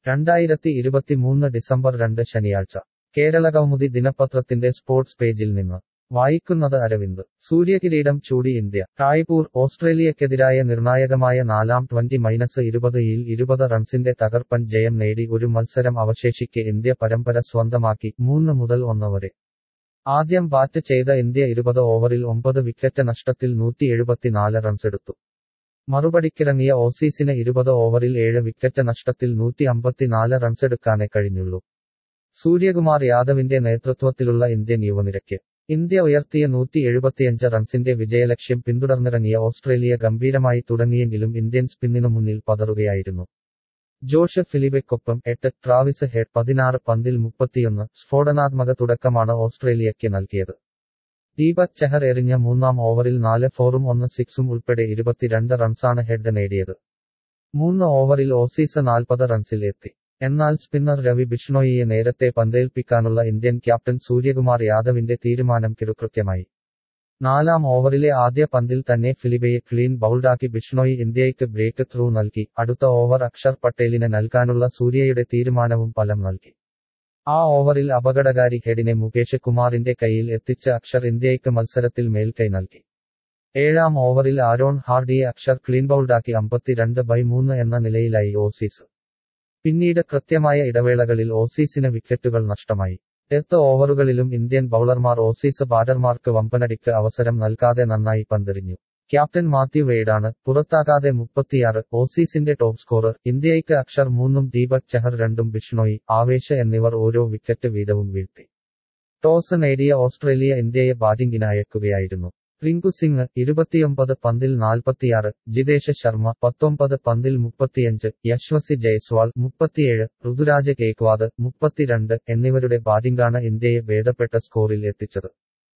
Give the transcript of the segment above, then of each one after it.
2023 December 2 ശനിയാഴ്ച കേരളകൗമുദി ദിനപത്രത്തിന്റെ sports പേജിൽ നിന്ന് വായിക്കുന്നത് അരവിന്ദ്. സൂര്യകിരീടം ചൂടി ഇന്ത്യ. റായ്പൂർ. ഓസ്ട്രേലിയക്കെതിരായ നിർണായകമായ നാലാം ൽ 20 റൺസിന്റെ തകർപ്പൻ ജയം നേടി ഒരു മത്സരം അവശേഷിക്കെ ഇന്ത്യ പരമ്പര സ്വന്തമാക്കി 3-1 വരെ. ആദ്യം ബാറ്റ് ചെയ്ത ഇന്ത്യ 20 ഓവറിൽ 9 വിക്കറ്റ് നഷ്ടത്തിൽ 174 റൺസെടുത്തു. മറുപടിക്കിറങ്ങിയ ഓസീസിന് 20 ഓവറിൽ 7 വിക്കറ്റ് നഷ്ടത്തിൽ 154 റൺസെടുക്കാനേ കഴിഞ്ഞുള്ളൂ. സൂര്യകുമാർ യാദവിന്റെ നേതൃത്വത്തിലുള്ള ഇന്ത്യൻ യുവനിരയ്ക്ക് ഇന്ത്യ ഉയർത്തിയ 175 റൺസിന്റെ വിജയലക്ഷ്യം പിന്തുടർന്നിറങ്ങിയ ഓസ്ട്രേലിയ ഗംഭീരമായി തുടങ്ങിയെങ്കിലും ഇന്ത്യൻ സ്പിന്നിനു മുന്നിൽ പതറുകയായിരുന്നു. ജോഷ് ഫിലിപെക്കൊപ്പം 8, ട്രാവിസ് ഹെഡ് 16 പന്തിൽ 31 സ്ഫോടനാത്മക തുടക്കമാണ് ഓസ്ട്രേലിയയ്ക്ക് നൽകിയത്. ദീപക് ചഹർ എറിഞ്ഞ മൂന്നാം ഓവറിൽ 4 ഫോറും 1 സിക്സും ഉൾപ്പെടെ 22 റൺസാണ് ഹെഡ് നേടിയത്. 3 ഓവറിൽ ഓസീസ് 40 റൺസിൽ എത്തി. എന്നാൽ സ്പിന്നർ രവി ബിഷ്ണോയിയെ നേരത്തെ പന്തേൽപ്പിക്കാനുള്ള ഇന്ത്യൻ ക്യാപ്റ്റൻ സൂര്യകുമാർ യാദവിന്റെ തീരുമാനം കിറുകൃത്യമായി. 4-ാം ഓവറിലെ ആദ്യ പന്തിൽ തന്നെ ഫിലിപയെ ക്ലീൻ ബൗൾഡാക്കി ബിഷ്ണോയി ഇന്ത്യയ്ക്ക് ബ്രേക്ക് ത്രൂ നൽകി. അടുത്ത ഓവർ അക്ഷർ പട്ടേലിന് നൽകാനുള്ള സൂര്യയുടെ തീരുമാനവും ഫലം നൽകി. ആ ഓവറിൽ അപകടകാരി ഹെഡിനെ മുകേഷ് കുമാറിന്റെ കൈയിൽ എത്തിച്ച് അക്ഷർ ഇന്ത്യയ്ക്ക് മത്സരത്തിൽ മേൽക്കൈ നൽകി. 7-ാം ഓവറിൽ ആരോൺ ഹാർഡിയെ അക്ഷർ ക്ലീൻബൗൾഡാക്കി 52/3 എന്ന നിലയിലായി ഓസീസ്. പിന്നീട് കൃത്യമായ ഇടവേളകളിൽ ഓസീസിന് വിക്കറ്റുകൾ നഷ്ടമായി. ഡെത്ത് ഓവറുകളിലും ഇന്ത്യൻ ബൌളർമാർ ഓസീസ് ബാറ്റർമാർക്ക് വമ്പനടിക്ക് അവസരം നൽകാതെ നന്നായി പന്തെറിഞ്ഞു. ക്യാപ്റ്റൻ മാത്യു വെയ്ഡാണ് പുറത്താകാതെ 36. ഓസീസിന്റെ ടോപ്പ് സ്കോറർ. ഇന്ത്യയ്ക്ക് അക്ഷർ 3ഉം ദീപക് ചഹർ 2ഉം ബിഷ്ണോയി, ആവേശ എന്നിവർ ഓരോ വിക്കറ്റ് വീതവും വീഴ്ത്തി. ടോസ് നേടിയ ഓസ്ട്രേലിയ ഇന്ത്യയെ ബാറ്റിംഗിന് അയക്കുകയായിരുന്നു. റിങ്കു സിംഗ് 29 പന്തിൽ 46, ജിതേഷ് ശർമ്മ 19 പന്തിൽ 35, യശ്വസി ജയ്സ്വാൾ 37, ഋതുരാജ് ഗേക്വാദ് 32 എന്നിവരുടെ ബാറ്റിംഗാണ് ഇന്ത്യയെ ഭേദപ്പെട്ട സ്കോറിൽ എത്തിച്ചത്.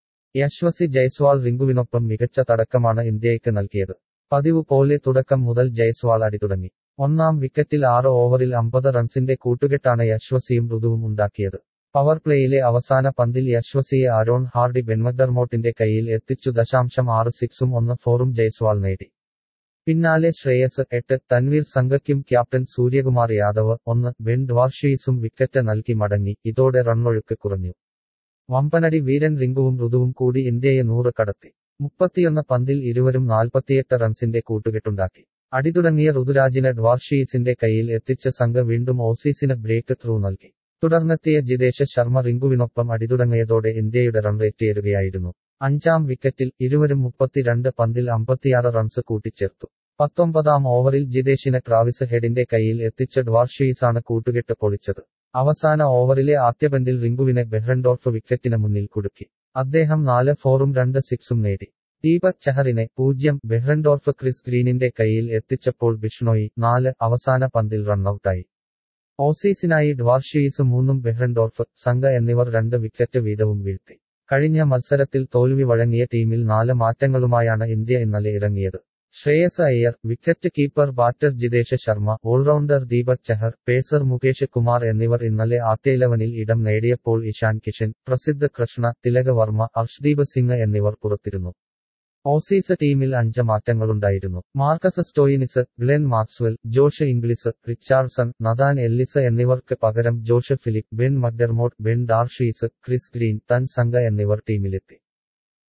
യശ്വസി ജയ്സ്വാൾ റിങ്കുവിനൊപ്പം മികച്ച തടക്കമാണ് ഇന്ത്യയ്ക്ക് നൽകിയത്. പതിവ് പോലെ തുടക്കം മുതൽ ജയ്സ്വാൾ അടിതുടങ്ങി. 1-ാം വിക്കറ്റിൽ 6 ഓവറിൽ 50 റൺസിന്റെ കൂട്ടുകെട്ടാണ് യശ്വസിയും ഋതുവും ഉണ്ടാക്കിയത്. പവർ പ്ലേയിലെ അവസാന പന്തിൽ യശ്വസിയെ ആരോൺ ഹാർഡി ബെൻമക്ഡർമോട്ടിന്റെ കൈയിൽ എത്തിച്ചു. 6 സിക്സും 1 ഫോറും ജയ്സ്വാൾ നേടി. പിന്നാലെ ശ്രേയസ് 8, തൻവീർ സംഗയ്ക്കും ക്യാപ്റ്റൻ സൂര്യകുമാർ യാദവ് 1, ബെൻ ഡ്വാർഷീസും വിക്കറ്റ് നൽകി മടങ്ങി. ഇതോടെ റണ്ണൊഴുക്ക് കുറഞ്ഞു. വമ്പനടി വീരൻ റിങ്കുവും ഋതുവും കൂടി ഇന്ത്യയെ 100 കടത്തി. 31 പന്തിൽ ഇരുവരും 48 റൺസിന്റെ കൂട്ടുകെട്ടുണ്ടാക്കി. അടിതുടങ്ങിയ ഋതുരാജിന് ഡ്വാർഷീസിന്റെ കൈയിൽ എത്തിച്ച സംഘ വീണ്ടും ഓസീസിന് ബ്രേക്ക് ത്രൂ നൽകി. തുടർന്നെത്തിയ ജിതേഷ് ശർമ്മ റിങ്കുവിനൊപ്പം അടിതുടങ്ങിയതോടെ ഇന്ത്യയുടെ റൺറേറ്റേറുകയായിരുന്നു. 5-ാം വിക്കറ്റിൽ ഇരുവരും 32 പന്തിൽ 56 റൺസ് കൂട്ടിച്ചേർത്തു. 19-ാം ഓവറിൽ ജിതേഷിന് ട്രാവിസ് ഹെഡിന്റെ കൈയിൽ എത്തിച്ച ഡ്വാർഷീസാണ് കൂട്ടുകെട്ട് പൊളിച്ചത്. അവസാന ഓവറിലെ ആദ്യ പന്തിൽ റിങ്കുവിനെ ബെഹ്റൻഡോർഫ് വിക്കറ്റിന് മുന്നിൽ കുടുക്കി. അദ്ദേഹം 4 ഫോറും 2 സിക്സും നേടി. ദീപക് ചഹറിനെ 0 ബെഹ്റൻഡോർഫ് ക്രിസ് ഗ്രീനിന്റെ കൈയിൽ എത്തിച്ചപ്പോൾ ബിഷ്ണോയി 4 അവസാന പന്തിൽ റണ്ണൌട്ടായി. ഓസീസിനായി ഡ്വാർഷീസ് 3ഉം ബെഹ്റൻഡോർഫ്, സംഘ എന്നിവർ 2 വിക്കറ്റ് വീതവും വീഴ്ത്തി. കഴിഞ്ഞ മത്സരത്തിൽ തോൽവി വഴങ്ങിയ ടീമിൽ 4 മാറ്റങ്ങളുമായാണ് ഇന്ത്യ ഇന്നലെ ഇറങ്ങിയത്. Shreyas Iyer, wicket keeper batter Jitesh Sharma, allrounder Deepak Chahar, pacer Mukesh Kumar എന്നിവർ ഇന്നലെ ആദ്യ 11-ൽ ഇടം നേടിയപ്പോൾ ഇഷാൻ കിഷൻ, പ്രസിദ്ധ് കൃഷ്ണ, തിലക് വർമ്മ, അർഷ്ദീപ് സിംഗ് എന്നിവർ പുറത്തിരുന്നു. ഓസീസ് ടീമിൽ 5 മാറ്റങ്ങളുണ്ടായിരുന്നു. Marcus Stoinis, Glenn Maxwell, Josh Inglis, Richardson, Nathan Ellis എന്നിവർക്ക് പകരം Josh Philippe, Ben McDermott, Ben Dwarshuis, Chris Green, Tan Sangha എന്നിവർ ടീമിലെത്തി.